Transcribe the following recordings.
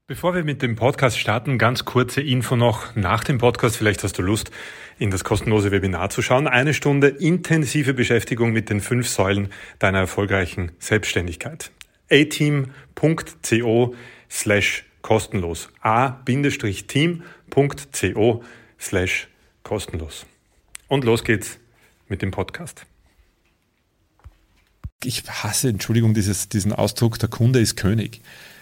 Bevor wir mit dem Podcast starten, ganz kurze Info noch nach dem Podcast. Vielleicht hast du Lust, in das kostenlose Webinar zu schauen. 1 Stunde intensive Beschäftigung mit den 5 Säulen deiner erfolgreichen Selbstständigkeit. ateam.co/kostenlos. a-team.co/kostenlos. Und los geht's mit dem Podcast. Ich hasse, Entschuldigung, diesen Ausdruck, der Kunde ist König.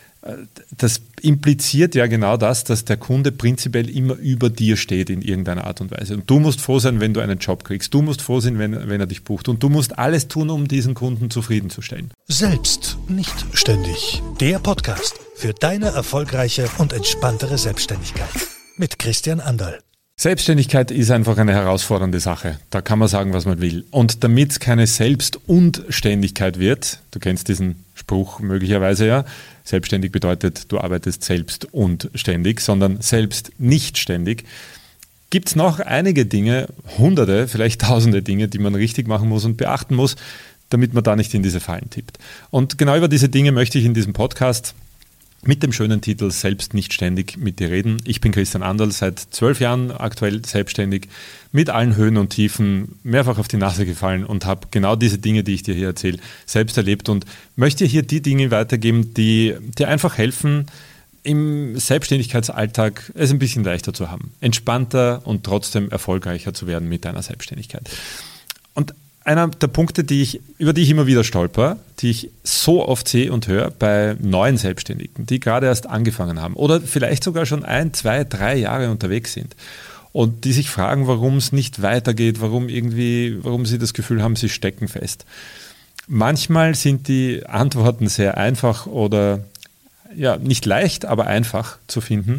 Das impliziert ja genau das, dass der Kunde prinzipiell immer über dir steht in irgendeiner Art und Weise. Und du musst froh sein, wenn du einen Job kriegst. Du musst froh sein, wenn er dich bucht. Und du musst alles tun, um diesen Kunden zufriedenzustellen. Selbst nicht ständig. Der Podcast für deine erfolgreiche und entspanntere Selbstständigkeit. Mit Christian Anderl. Selbstständigkeit ist einfach eine herausfordernde Sache. Da kann man sagen, was man will. Und damit es keine Selbstunständigkeit wird, du kennst diesen Spruch möglicherweise ja, selbstständig bedeutet, du arbeitest selbst und ständig, sondern selbst nicht ständig, gibt es noch einige Dinge, Hunderte, vielleicht Tausende Dinge, die man richtig machen muss und beachten muss, damit man da nicht in diese Fallen tippt. Und genau über diese Dinge möchte ich in diesem Podcast mit dem schönen Titel Selbst nicht ständig mit dir reden. Ich bin Christian Anderl, seit 12 Jahren aktuell selbstständig, mit allen Höhen und Tiefen, mehrfach auf die Nase gefallen und habe genau diese Dinge, die ich dir hier erzähle, selbst erlebt und möchte dir hier die Dinge weitergeben, die dir einfach helfen, im Selbstständigkeitsalltag es ein bisschen leichter zu haben, entspannter und trotzdem erfolgreicher zu werden mit deiner Selbstständigkeit. Und einer der Punkte, über die ich immer wieder stolper, die ich so oft sehe und höre bei neuen Selbstständigen, die gerade erst angefangen haben oder vielleicht sogar schon 1, 2, 3 Jahre unterwegs sind und die sich fragen, warum es nicht weitergeht, warum sie das Gefühl haben, sie stecken fest. Manchmal sind die Antworten sehr einfach oder ja, nicht leicht, aber einfach zu finden.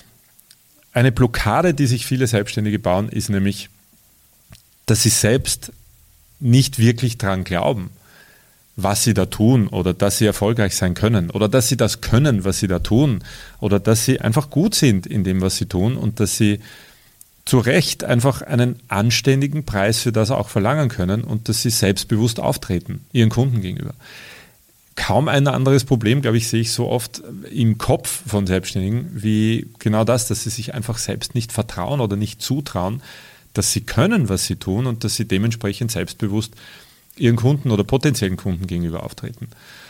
Eine Blockade, die sich viele Selbstständige bauen, ist nämlich, dass sie selbst nicht wirklich dran glauben, was sie da tun oder dass sie erfolgreich sein können oder dass sie das können, was sie da tun oder dass sie einfach gut sind in dem, was sie tun und dass sie zu Recht einfach einen anständigen Preis für das auch verlangen können und dass sie selbstbewusst auftreten, ihren Kunden gegenüber. Kaum ein anderes Problem, glaube ich, sehe ich so oft im Kopf von Selbstständigen wie genau das, dass sie sich einfach selbst nicht vertrauen oder nicht zutrauen, dass sie können, was sie tun und dass sie dementsprechend selbstbewusst ihren Kunden oder potenziellen Kunden gegenüber auftreten.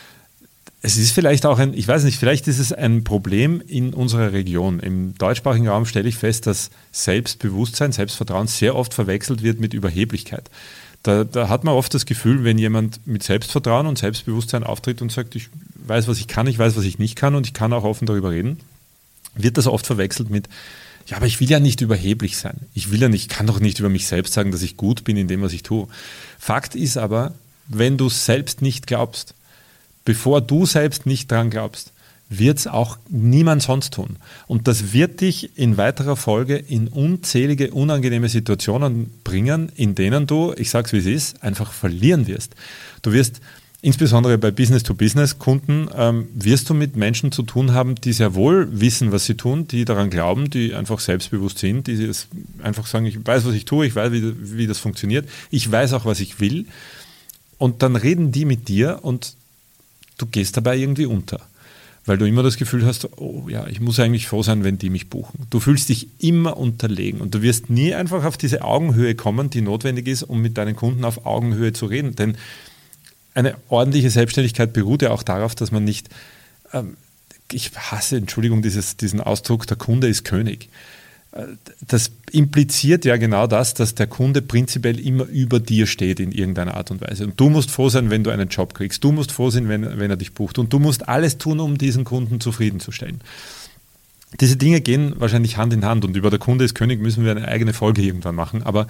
Es ist vielleicht auch vielleicht ist es ein Problem in unserer Region. Im deutschsprachigen Raum stelle ich fest, dass Selbstbewusstsein, Selbstvertrauen sehr oft verwechselt wird mit Überheblichkeit. Da hat man oft das Gefühl, wenn jemand mit Selbstvertrauen und Selbstbewusstsein auftritt und sagt, ich weiß, was ich kann, ich weiß, was ich nicht kann und ich kann auch offen darüber reden, wird das oft verwechselt mit ja, aber ich will ja nicht überheblich sein. Ich kann doch nicht über mich selbst sagen, dass ich gut bin in dem, was ich tue. Fakt ist aber, wenn du selbst nicht glaubst, bevor du selbst nicht dran glaubst, wird es auch niemand sonst tun. Und das wird dich in weiterer Folge in unzählige unangenehme Situationen bringen, in denen du, ich sag's wie es ist, einfach verlieren wirst. Du wirst insbesondere bei Business-to-Business-Kunden wirst du mit Menschen zu tun haben, die sehr wohl wissen, was sie tun, die daran glauben, die einfach selbstbewusst sind, die einfach sagen, ich weiß, was ich tue, ich weiß, wie das funktioniert, ich weiß auch, was ich will. Und dann reden die mit dir und du gehst dabei irgendwie unter, weil du immer das Gefühl hast, oh ja, ich muss eigentlich froh sein, wenn die mich buchen. Du fühlst dich immer unterlegen und du wirst nie einfach auf diese Augenhöhe kommen, die notwendig ist, um mit deinen Kunden auf Augenhöhe zu reden, denn eine ordentliche Selbstständigkeit beruht ja auch darauf, dass man nicht, ich hasse, Entschuldigung, diesen Ausdruck, der Kunde ist König. Das impliziert ja genau das, dass der Kunde prinzipiell immer über dir steht in irgendeiner Art und Weise. Und du musst froh sein, wenn du einen Job kriegst. Du musst froh sein, wenn er dich bucht. Und du musst alles tun, um diesen Kunden zufriedenzustellen. Diese Dinge gehen wahrscheinlich Hand in Hand. Und über der Kunde ist König müssen wir eine eigene Folge irgendwann machen. Aber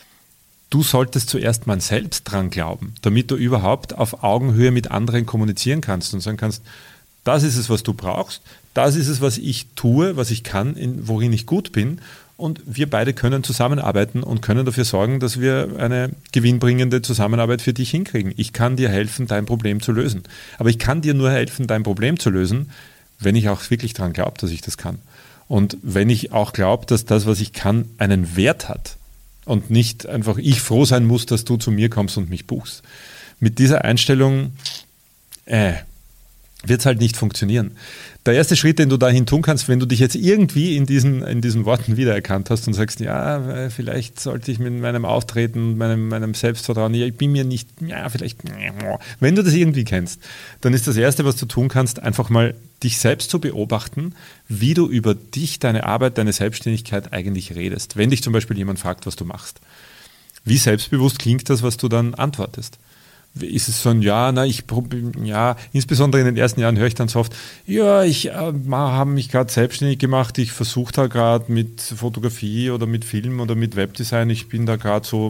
du solltest zuerst mal selbst dran glauben, damit du überhaupt auf Augenhöhe mit anderen kommunizieren kannst und sagen kannst, das ist es, was du brauchst, das ist es, was ich tue, was ich kann, worin ich gut bin und wir beide können zusammenarbeiten und können dafür sorgen, dass wir eine gewinnbringende Zusammenarbeit für dich hinkriegen. Ich kann dir helfen, dein Problem zu lösen. Aber ich kann dir nur helfen, dein Problem zu lösen, wenn ich auch wirklich dran glaube, dass ich das kann. Und wenn ich auch glaube, dass das, was ich kann, einen Wert hat. Und nicht einfach ich froh sein muss, dass du zu mir kommst und mich buchst. Mit dieser Einstellung wird es halt nicht funktionieren. Der erste Schritt, den du dahin tun kannst, wenn du dich jetzt irgendwie in diesen Worten wiedererkannt hast und sagst, ja, vielleicht sollte ich mit meinem Auftreten, meinem Selbstvertrauen, ja, ich bin mir nicht, ja, vielleicht, wenn du das irgendwie kennst, dann ist das Erste, was du tun kannst, einfach mal dich selbst zu beobachten, wie du über dich, deine Arbeit, deine Selbstständigkeit eigentlich redest. Wenn dich zum Beispiel jemand fragt, was du machst. Wie selbstbewusst klingt das, was du dann antwortest? Ist es so ein insbesondere in den ersten Jahren höre ich dann so oft, ja, ich habe mich gerade selbstständig gemacht, ich versuche da gerade mit Fotografie oder mit Film oder mit Webdesign, ich bin da gerade so,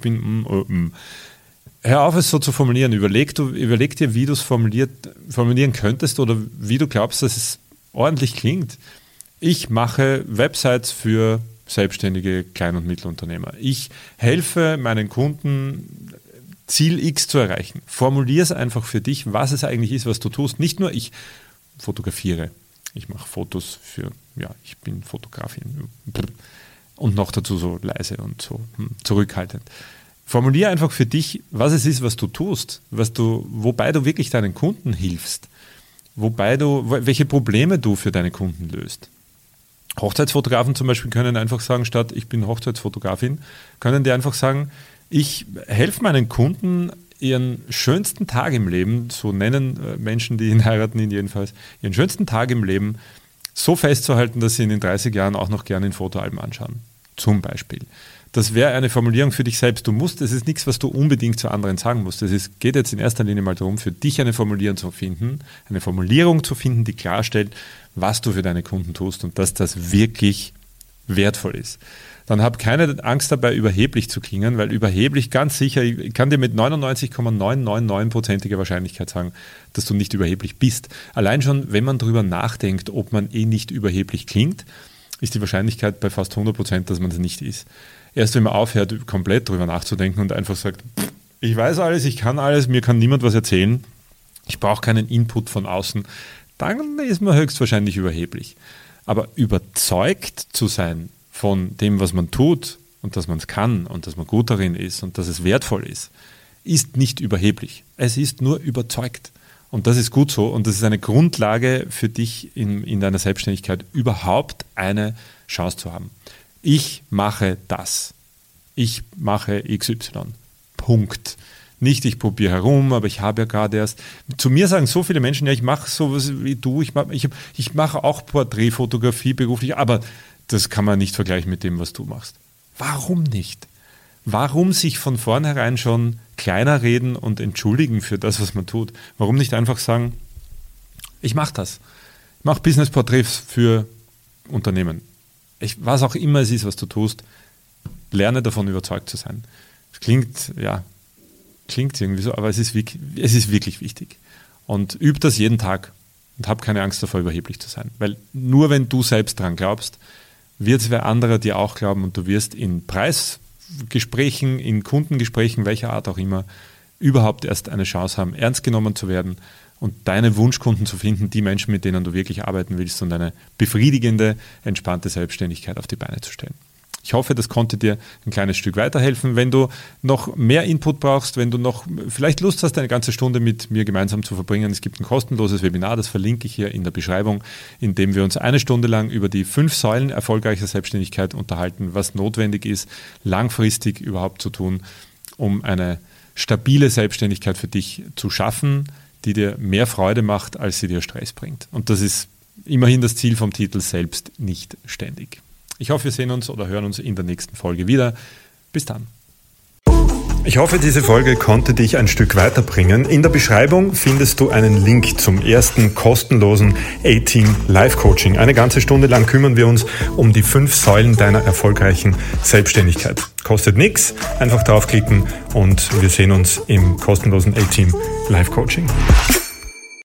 Hör auf, es so zu formulieren. Überleg dir, wie du es formulieren könntest oder wie du glaubst, dass es ordentlich klingt. Ich mache Websites für selbstständige Klein- und Mittelunternehmer. Ich helfe meinen Kunden, Ziel X zu erreichen. Formulier es einfach für dich, was es eigentlich ist, was du tust. Nicht nur ich fotografiere. Ich mache Fotos ich bin Fotografin. Und noch dazu so leise und so zurückhaltend. Formulier einfach für dich, was es ist, was du tust, wobei du wirklich deinen Kunden hilfst, welche Probleme du für deine Kunden löst. Hochzeitsfotografen zum Beispiel können einfach sagen, statt ich bin Hochzeitsfotografin, können die einfach sagen, ich helfe meinen Kunden, ihren schönsten Tag im Leben, so nennen Menschen, die ihn heiraten, ihn jedenfalls, ihren schönsten Tag im Leben so festzuhalten, dass sie ihn in 30 Jahren auch noch gerne in Fotoalben anschauen. Zum Beispiel. Das wäre eine Formulierung für dich selbst. Es ist nichts, was du unbedingt zu anderen sagen musst. Geht jetzt in erster Linie mal darum, für dich eine Formulierung zu finden, die klarstellt, was du für deine Kunden tust und dass das wirklich wertvoll ist. Dann hab keine Angst dabei, überheblich zu klingen, weil überheblich ganz sicher, ich kann dir mit 99,999%iger Wahrscheinlichkeit sagen, dass du nicht überheblich bist. Allein schon, wenn man darüber nachdenkt, ob man nicht überheblich klingt, ist die Wahrscheinlichkeit bei fast 100%, dass man es nicht ist. Erst wenn man aufhört, komplett darüber nachzudenken und einfach sagt, ich weiß alles, ich kann alles, mir kann niemand was erzählen, ich brauche keinen Input von außen, dann ist man höchstwahrscheinlich überheblich. Aber überzeugt zu sein von dem, was man tut und dass man es kann und dass man gut darin ist und dass es wertvoll ist nicht überheblich. Es ist nur überzeugt. Und das ist gut so und das ist eine Grundlage für dich in deiner Selbstständigkeit überhaupt eine Chance zu haben. Ich mache das. Ich mache XY. Punkt. Nicht, ich probiere herum, aber ich habe ja gerade erst. Zu mir sagen so viele Menschen, ja, ich mache sowas wie du, ich mache auch Porträtfotografie beruflich, aber das kann man nicht vergleichen mit dem, was du machst. Warum nicht? Warum sich von vornherein schon kleiner reden und entschuldigen für das, was man tut? Warum nicht einfach sagen, ich mache das. Ich mache Business-Porträts für Unternehmen. Was auch immer es ist, was du tust, lerne davon überzeugt zu sein. Es klingt irgendwie so, aber es ist wirklich wichtig. Und üb das jeden Tag und hab keine Angst davor, überheblich zu sein. Weil nur wenn du selbst dran glaubst, wird es wer anderer dir auch glauben und du wirst in Preisgesprächen, in Kundengesprächen, welcher Art auch immer, überhaupt erst eine Chance haben, ernst genommen zu werden und deine Wunschkunden zu finden, die Menschen, mit denen du wirklich arbeiten willst und eine befriedigende, entspannte Selbstständigkeit auf die Beine zu stellen. Ich hoffe, das konnte dir ein kleines Stück weiterhelfen. Wenn du noch mehr Input brauchst, wenn du noch vielleicht Lust hast, eine ganze Stunde mit mir gemeinsam zu verbringen, es gibt ein kostenloses Webinar, das verlinke ich hier in der Beschreibung, in dem wir uns eine Stunde lang über die 5 Säulen erfolgreicher Selbstständigkeit unterhalten, was notwendig ist, langfristig überhaupt zu tun, um eine stabile Selbstständigkeit für dich zu schaffen, die dir mehr Freude macht, als sie dir Stress bringt. Und das ist immerhin das Ziel vom Titel Selbst nicht ständig. Ich hoffe, wir sehen uns oder hören uns in der nächsten Folge wieder. Bis dann. Ich hoffe, diese Folge konnte dich ein Stück weiterbringen. In der Beschreibung findest du einen Link zum ersten kostenlosen A-Team Live-Coaching. Eine ganze Stunde lang kümmern wir uns um die 5 Säulen deiner erfolgreichen Selbstständigkeit. Kostet nichts, einfach draufklicken und wir sehen uns im kostenlosen A-Team Live-Coaching.